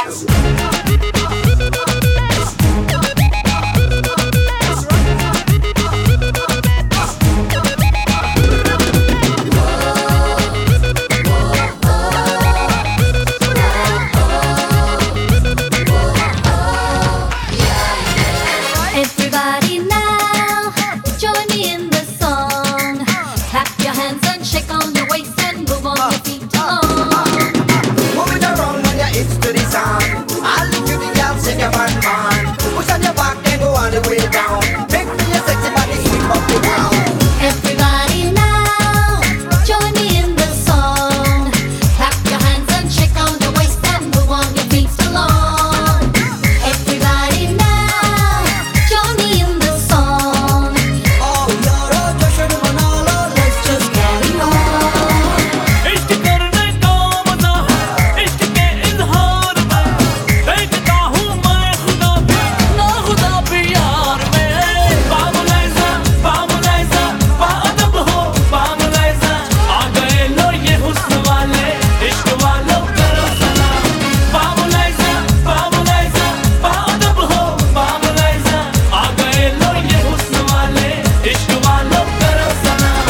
Everybody now, join me in the song. Clap your hands and shake on your waist and move on your feet along. Move it around when you're itch to the sound. All the cutie girls shake your butt on. Push on your back and go all the way down. Make me your sexy body sweep up the ground. Everybody now, join me in the song. Clap your hands and shake on your waist and move on your feet along. Everybody now, join me in the song. Oh, yaro, joshan manalo, let's just carry on. इश्क करने का मजा है, इश्क के इज़हार में देखता हूँ मैं खुदा भी यार में। बामुलैज़ा, बामुलैज़ा, बाअदब हो बामुलैज़ा, आ गए लो ये हुस्न वाले, इश्क वालों करो सलाम। बामुलैज़ा, बामुलैज़ा, बाअदब हो बामुलैज़ा, आ गए लो ये हुस्न वाले, इश्क वालों करो सलाम।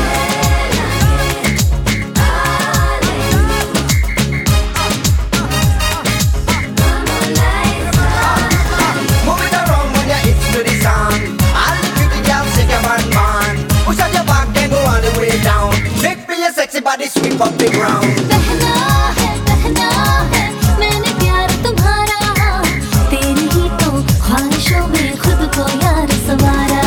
Move it around when you're itch to the sound. All the cutie girls shake your butt on. Push on your back and go all the way down. Make me your sexy body sweep up the ground. बहना है मैंने प्यार तुम्हारा, तेरी ही तो ख्वाहिशों में खुद को यार सवारा।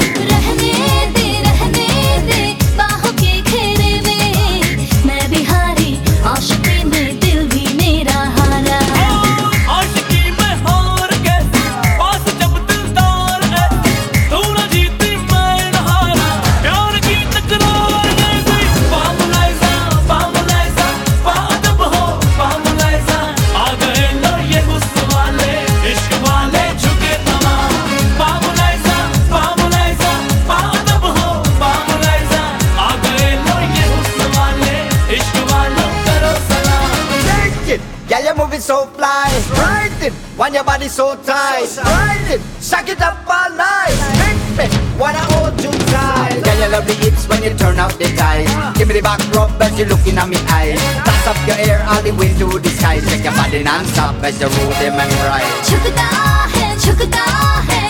रहने दे बाहों के घेरे में, मैं भी हारी आशिकी में दिल भी मेरा हारा। आशिकी में हार गए, पास जब दिलदार है, तू न जीती मैं न हारा, प्यार की तकरार गई। बामुलैज़ा, बामुलैज़ा, बाअदब हो बामुलैज़ा, आ गए लो ये हुस्न वाले, इश्क वाले झुके तमाम। बामुलैज़ा, बामुलैज़ा, बाअदब हो बामुलैज़ा, आ गए लो ये हुस्न वाले, इश्क वालों करो सलाम। Shake it, yeah, you're moving so fly. Ride it, when your body so tight. Ride it, shake it up all night. Make me wanna hold you tight. Yeah, you love the hips when you turn out the tide. Give me the back rub as you're looking at me eyes. Toss up your hair all the way to the sky. Shake your body non-stop as you roll them and ride. झुकता है